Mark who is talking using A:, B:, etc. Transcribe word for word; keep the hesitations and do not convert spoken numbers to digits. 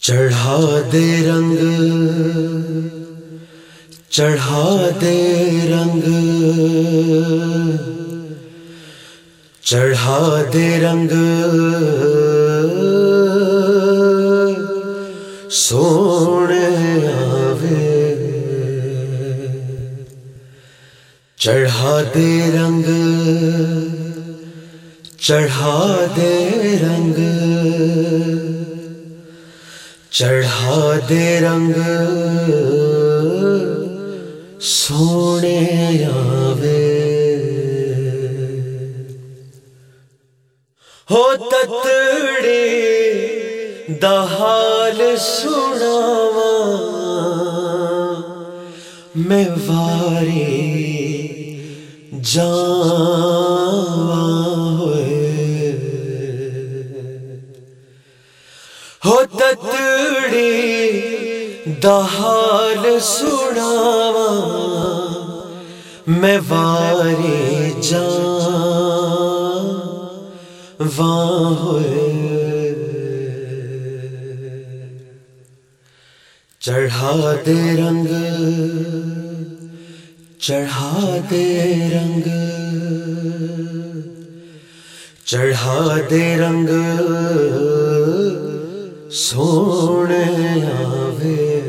A: چڑھا دے رنگ چڑھا دے رنگ چڑھا دے رنگ سونے آوے چڑھا دے رنگ چڑھا دے رنگ چڑھا دے رنگ سونے آوے ہو تتڑی دا حال سناواں میں واری جاواں ہوئے ہو تتڑی دا حال سناواں میں واری جاواں ہوئے چڑھا دے رنگ چڑھا دے رنگ چڑھا دے رنگ سونے آوے